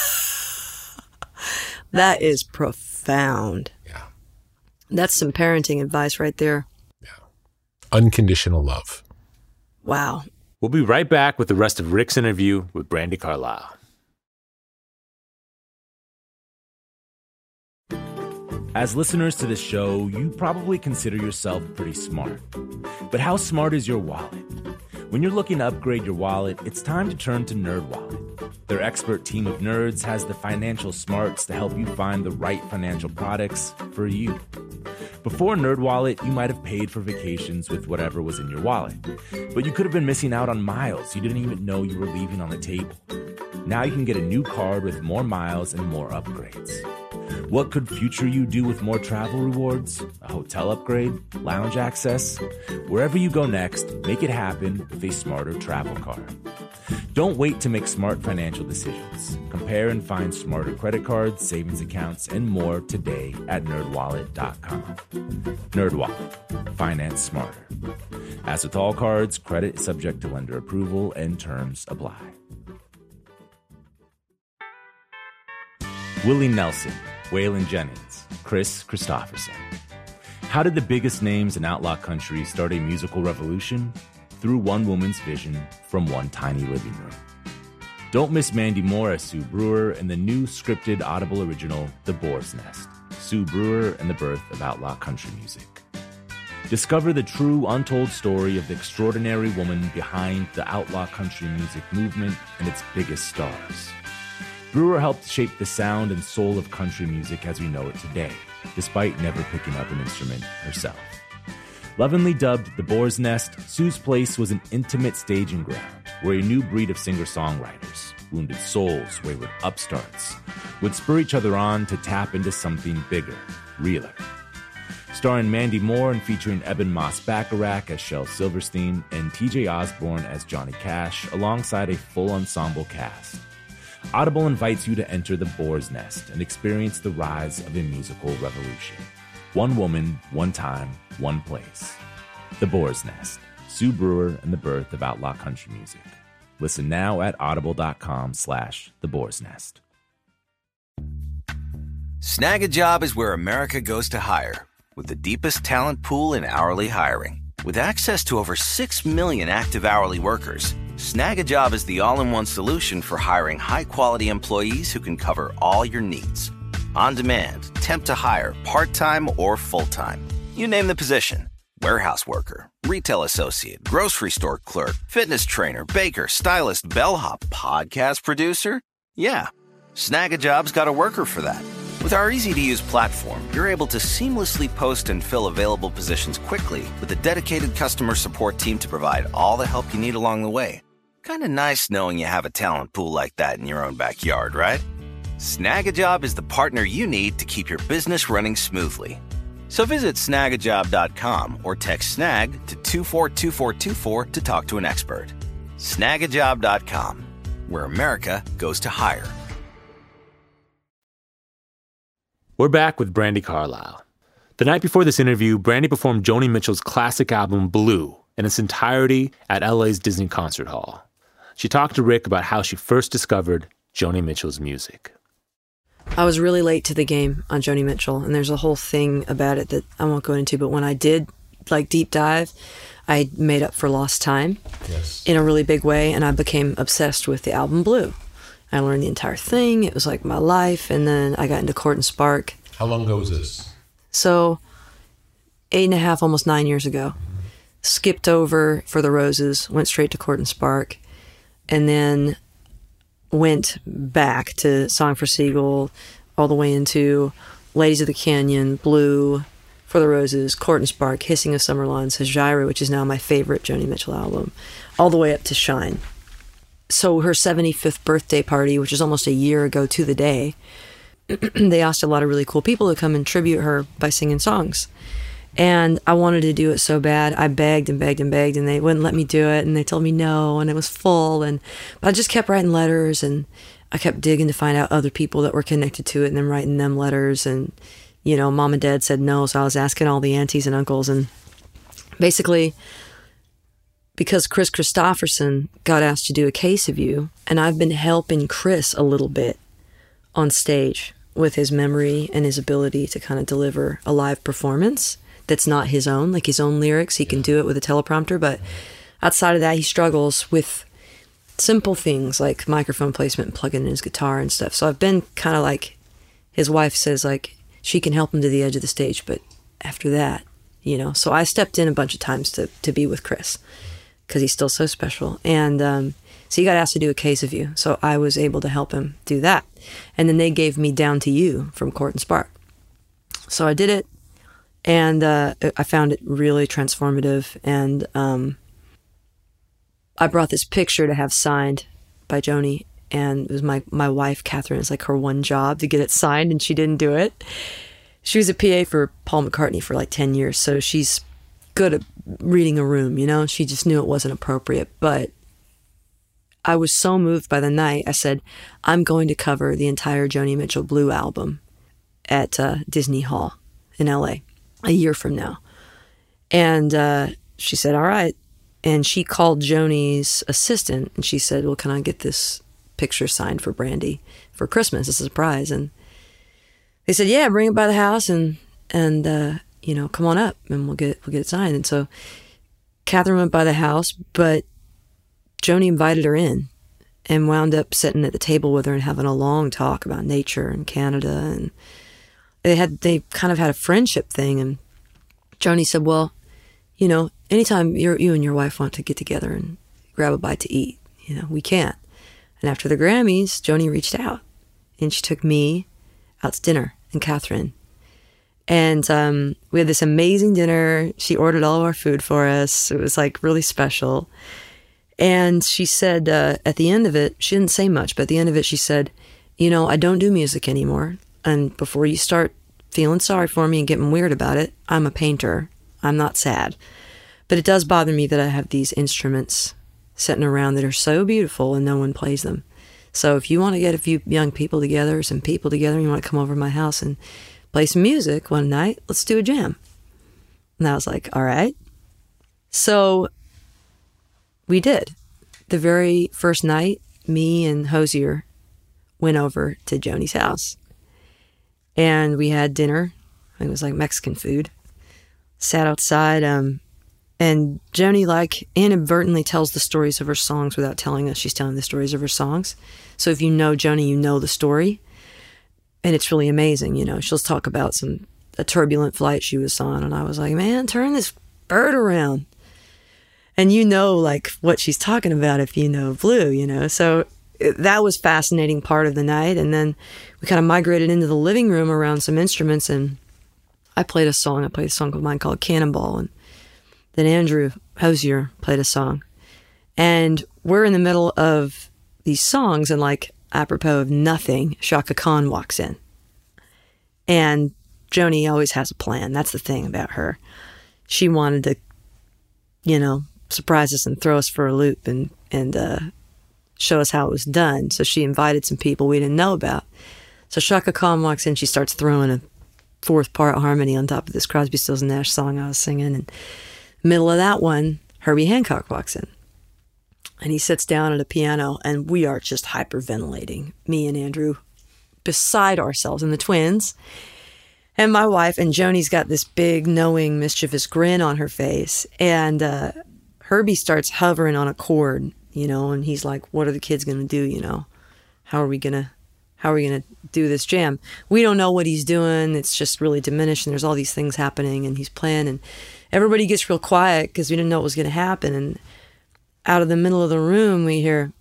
That is profound. Yeah. That's some parenting advice right there. Yeah. Unconditional love. Wow. We'll be right back with the rest of Rick's interview with Brandi Carlile. As listeners to this show, you probably consider yourself pretty smart. But how smart is your wallet? When you're looking to upgrade your wallet, it's time to turn to NerdWallet. Their expert team of nerds has the financial smarts to help you find the right financial products for you. Before NerdWallet, you might have paid for vacations with whatever was in your wallet. But you could have been missing out on miles you didn't even know you were leaving on the table. Now you can get a new card with more miles and more upgrades. What could future you do with more travel rewards? A hotel upgrade? Lounge access? Wherever you go next, make it happen with a smarter travel card. Don't wait to make smart financial decisions. Compare and find smarter credit cards, savings accounts, and more today at nerd wallet dot com. NerdWallet. Finance smarter. As with all cards, credit is subject to lender approval and terms apply. Willie Nelson, Waylon Jennings, Kris Kristofferson. How did the biggest names in outlaw country start a musical revolution? Through one woman's vision from one tiny living room. Don't miss Mandy Moore as Sue Brewer in the new scripted Audible original, The Boar's Nest, Sue Brewer and the Birth of Outlaw Country Music. Discover the true, untold story of the extraordinary woman behind the outlaw country music movement and its biggest stars. Brewer helped shape the sound and soul of country music as we know it today, despite never picking up an instrument herself. Lovingly dubbed The Boar's Nest, Sue's Place was an intimate staging ground where a new breed of singer-songwriters, wounded souls, wayward upstarts, would spur each other on to tap into something bigger, realer. Starring Mandy Moore and featuring Eben Moss-Bacharach as Shel Silverstein and T J Osborne as Johnny Cash, alongside a full ensemble cast. Audible invites you to enter The Boar's Nest and experience the rise of a musical revolution. One woman, one time, one place. The Boar's Nest, Sue Brewer and the Birth of Outlaw Country Music. Listen now at audible.com slash The Boar's Nest. Snag a Job is where America goes to hire, with the deepest talent pool in hourly hiring. With access to over six million active hourly workers, Snag a Job is the all-in-one solution for hiring high-quality employees who can cover all your needs. On demand, temp to hire, part-time or full-time. You name the position. Warehouse worker, retail associate, grocery store clerk, fitness trainer, baker, stylist, bellhop, podcast producer. Yeah, Snag a Job's got a worker for that. With our easy-to-use platform, you're able to seamlessly post and fill available positions quickly with a dedicated customer support team to provide all the help you need along the way. Kind of nice knowing you have a talent pool like that in your own backyard, right? Snag a Job is the partner you need to keep your business running smoothly. So visit snag a job dot com or text snag to two four two four two four to talk to an expert. snag a job dot com, where America goes to hire. We're back with Brandi Carlile. The night before this interview, Brandi performed Joni Mitchell's classic album, Blue, in its entirety at L A's Disney Concert Hall. She talked to Rick about how she first discovered Joni Mitchell's music. I was really late to the game on Joni Mitchell, and there's a whole thing about it that I won't go into, but when I did, like, deep dive, I made up for lost time yes. in a really big way, and I became obsessed with the album Blue. I learned the entire thing. It was like my life, and then I got into Court and Spark. How long ago was this? So, eight and a half, almost nine years ago. Mm-hmm. Skipped over For the Roses, went straight to Court and Spark, and then went back to Song for Seagull, all the way into Ladies of the Canyon, Blue, For the Roses, Court and Spark, Hissing of Summer Lawns, Hejira, which is now my favorite Joni Mitchell album, all the way up to Shine. So her seventy-fifth birthday party, which is almost a year ago to the day, they asked a lot of really cool people to come and tribute her by singing songs. And I wanted to do it so bad. I begged and begged and begged, and they wouldn't let me do it, and they told me no, and it was full. And but I just kept writing letters, and I kept digging to find out other people that were connected to it, and then writing them letters. And you know, mom and dad said no, so I was asking all the aunties and uncles. And basically, because Kris Kristofferson got asked to do A Case of You, and I've been helping Chris a little bit on stage with his memory and his ability to kind of deliver a live performance that's not his own, like his own lyrics. He can do it with a teleprompter, but outside of that, he struggles with simple things like microphone placement and plugging in his guitar and stuff. So I've been kind of like, his wife says, like, she can help him to the edge of the stage, but after that, you know. So I stepped in a bunch of times to, to be with Chris because he's still so special. And um, so he got asked to do A Case of You. So I was able to help him do that. And then they gave me Down to You from Court and Spark. So I did it, and uh, I found it really transformative. And um, I brought this picture to have signed by Joni. And it was my, my wife, Catherine. It's like her one job to get it signed, and she didn't do it. She was a P A for Paul McCartney for like ten years, so she's good at reading a room, you know? She just knew it wasn't appropriate. But I was so moved by the night, I said, I'm going to cover the entire Joni Mitchell Blue album at uh, Disney Hall in L A a year from now. And uh, she said, all right. And she called Joni's assistant, and she said, well, can I get this picture signed for Brandy for Christmas as a surprise? And they said, yeah, bring it by the house and and uh you know, come on up and we'll get we'll get it signed. And so Catherine went by the house, but Joni invited her in and wound up sitting at the table with her and having a long talk about nature and Canada. And they had they kind of had a friendship thing. And Joni said, well, you know, anytime you're, you and your wife want to get together and grab a bite to eat, you know, we can. And after the Grammys, Joni reached out, and she took me out to dinner and Catherine. And um, we had this amazing dinner. She ordered all of our food for us. It was like really special. And she said uh, at the end of it, she didn't say much, but at the end of it, she said, you know, I don't do music anymore. And before you start feeling sorry for me and getting weird about it, I'm a painter. I'm not sad. But it does bother me that I have these instruments sitting around that are so beautiful and no one plays them. So if you want to get a few young people together, some people together, and you want to come over to my house and play some music one night, let's do a jam. And I was like, all right. So we did. The very first night, me and Hozier went over to Joni's house. And we had dinner. It was like Mexican food. Sat outside. Um, and Joni, like, inadvertently tells the stories of her songs without telling us she's telling the stories of her songs. So if you know Joni, you know the story. And it's really amazing, you know. She'll talk about some a turbulent flight she was on. And I was like, man, turn this bird around. And you know, like, what she's talking about if you know Blue, you know. So it, that was fascinating part of the night. And then we kind of migrated into the living room around some instruments. And I played a song. I played a song of mine called Cannonball. And then Andrew Hozier played a song. And we're in the middle of these songs, and like, apropos of nothing, Chaka Khan walks in. And Joni always has a plan. That's the thing about her. She wanted to, you know, surprise us and throw us for a loop and, and uh, show us how it was done. So she invited some people we didn't know about. So Chaka Khan walks in. She starts throwing a fourth part harmony on top of this Crosby, Stills and Nash song I was singing. And middle of that one, Herbie Hancock walks in. And he sits down at a piano, and we are just hyperventilating, me and Andrew, beside ourselves, and the twins, and my wife. And Joni's got this big, knowing, mischievous grin on her face. And uh, Herbie starts hovering on a chord, you know, and he's like, what are the kids going to do, you know? How are we going to, how are we going to do this jam? We don't know what he's doing. It's just really diminished, and there's all these things happening, and he's playing, and everybody gets real quiet because we didn't know what was going to happen. And out of the middle of the room, we hear,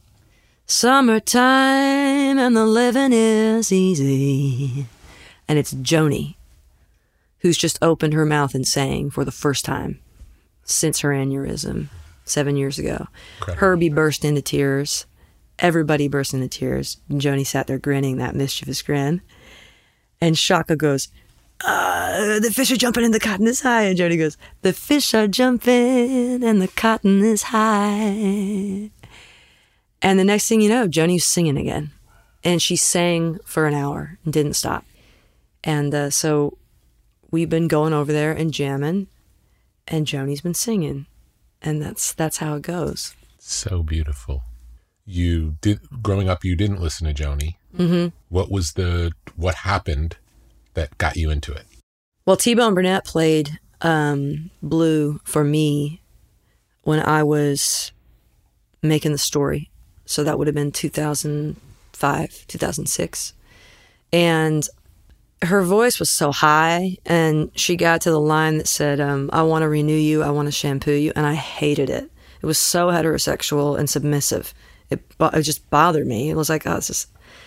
summertime and the living is easy. And it's Joni. who's just opened her mouth and sang for the first time since her aneurysm seven years ago. Incredible. Herbie burst into tears. Everybody burst into tears. And Joni sat there grinning, that mischievous grin. And Shaka goes, uh, the fish are jumping and the cotton is high. And Joni goes, the fish are jumping and the cotton is high. And the next thing you know, Joni's singing again. And she sang for an hour and didn't stop. And uh, so we've been going over there and jamming, and Joni's been singing. And that's that's how it goes. So beautiful. You did, growing up, you didn't listen to Joni. Mm-hmm. What was the, what happened that got you into it? Well, T-Bone Burnett played um, Blue for me when I was making the story. So that would have been two thousand five, two thousand six. And her voice was so high, and she got to the line that said, um, I want to renew you, I want to shampoo you, and I hated it. It was so heterosexual and submissive. It, it just bothered me. It was like, oh, this is,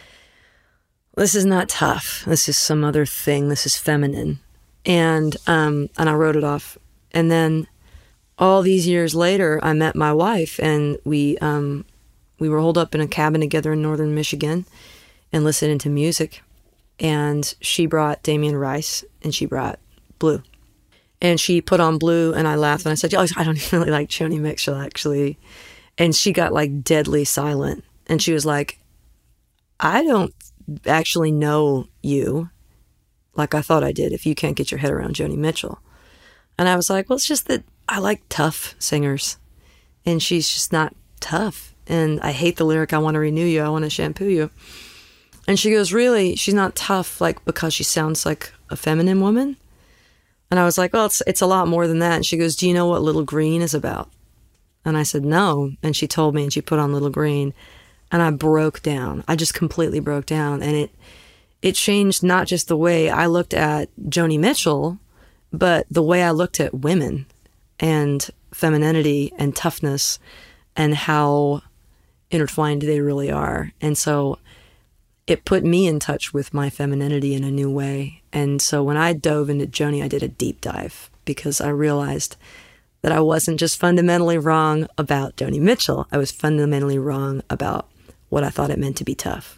this is not tough. This is some other thing. This is feminine. And, um, and I wrote it off. And then all these years later, I met my wife, and we, um, we were holed up in a cabin together in northern Michigan and listening to music. And she brought Damien Rice, and she brought Blue. And she put on Blue, and I laughed, and I said, oh, I don't really like Joni Mitchell, actually. And she got, like, deadly silent. And she was like, I don't actually know you like I thought I did if you can't get your head around Joni Mitchell. And I was like, well, it's just that I like tough singers. And she's just not tough. And I hate the lyric, I want to renew you, I want to shampoo you. And she goes, really? She's not tough, like, because she sounds like a feminine woman? And I was like, well, it's it's a lot more than that. And she goes, do you know what Little Green is about? And I said, no. And she told me, and she put on Little Green. And I broke down. I just completely broke down. And it it changed not just the way I looked at Joni Mitchell, but the way I looked at women and femininity and toughness and how intertwined they really are. And so it put me in touch with my femininity in a new way. And so when I dove into Joni, I did a deep dive because I realized that I wasn't just fundamentally wrong about Joni Mitchell. I was fundamentally wrong about what I thought it meant to be tough.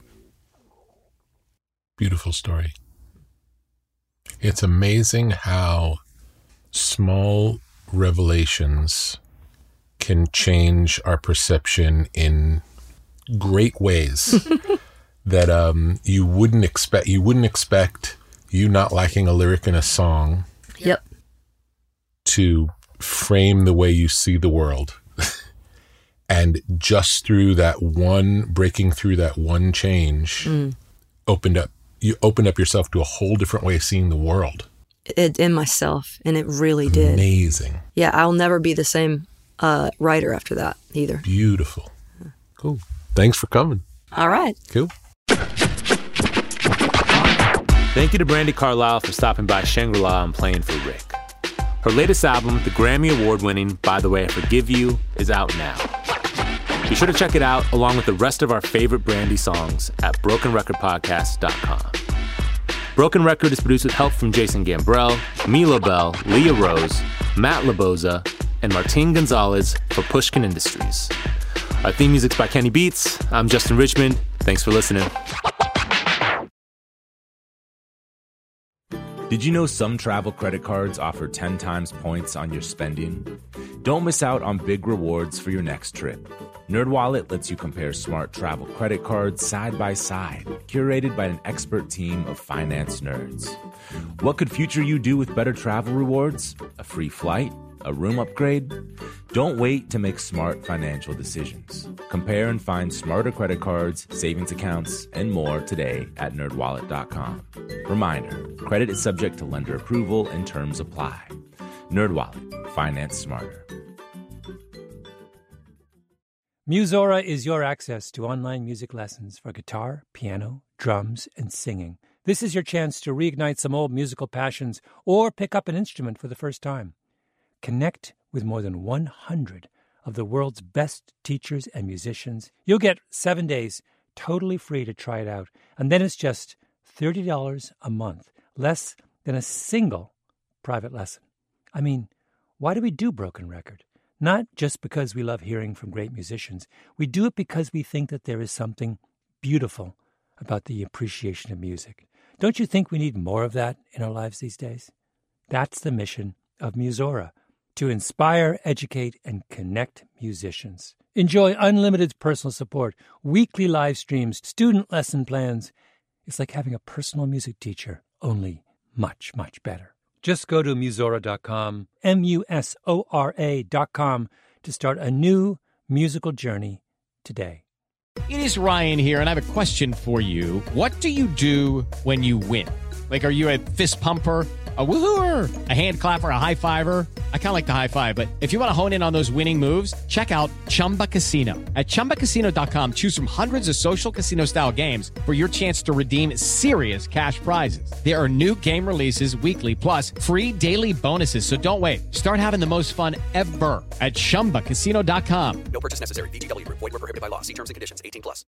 Beautiful story. It's amazing how small revelations can change our perception in great ways. That um, you wouldn't expect. You wouldn't expect you not liking a lyric in a song. Yep. To frame the way you see the world, and just through that one breaking through that one change, mm. opened up. You opened up yourself to a whole different way of seeing the world. It, in myself, and it really did. Amazing. Yeah, I'll never be the same uh, writer after that either. Beautiful. Cool. Thanks for coming. All right. Cool. Thank you to Brandi Carlile for stopping by Shangri-La and playing for Rick. Her latest album, the Grammy Award-winning By the Way I Forgive You, is out now. Be sure to check it out along with the rest of our favorite Brandi songs at broken record podcast dot com. Broken Record is produced with help from Jason Gambrell, Mila Bell, Leah Rose, Matt Laboza, and Martin Gonzalez for Pushkin Industries. Our theme music's by Kenny Beats. I'm Justin Richmond. Thanks for listening. Did you know some travel credit cards offer ten times points on your spending? Don't miss out on big rewards for your next trip. NerdWallet lets you compare smart travel credit cards side by side, curated by an expert team of finance nerds. What could future you do with better travel rewards? A free flight? A room upgrade? Don't wait to make smart financial decisions. Compare and find smarter credit cards, savings accounts, and more today at nerd wallet dot com. Reminder, credit is subject to lender approval and terms apply. NerdWallet, finance smarter. Musora is your access to online music lessons for guitar, piano, drums, and singing. This is your chance to reignite some old musical passions or pick up an instrument for the first time. Connect with more than one hundred of the world's best teachers and musicians. You'll get seven days totally free to try it out. And then it's just thirty dollars a month, less than a single private lesson. I mean, why do we do Broken Record? Not just because we love hearing from great musicians. We do it because we think that there is something beautiful about the appreciation of music. Don't you think we need more of that in our lives these days? That's the mission of Musora, to inspire, educate, and connect musicians. Enjoy unlimited personal support, weekly live streams, student lesson plans. It's like having a personal music teacher, only much, much better. Just go to Musora dot com, M U S O R A dot com, to start a new musical journey today. It is Ryan here, and I have a question for you. What do you do when you win? Like, are you a fist pumper, a woohooer, a hand clapper, a high fiver? I kind of like the high five, but if you want to hone in on those winning moves, check out Chumba Casino. At Chumba Casino dot com, choose from hundreds of social casino-style games for your chance to redeem serious cash prizes. There are new game releases weekly, plus free daily bonuses, so don't wait. Start having the most fun ever at Chumba Casino dot com. No purchase necessary. V G W. Void where prohibited by law. See terms and conditions. eighteen plus.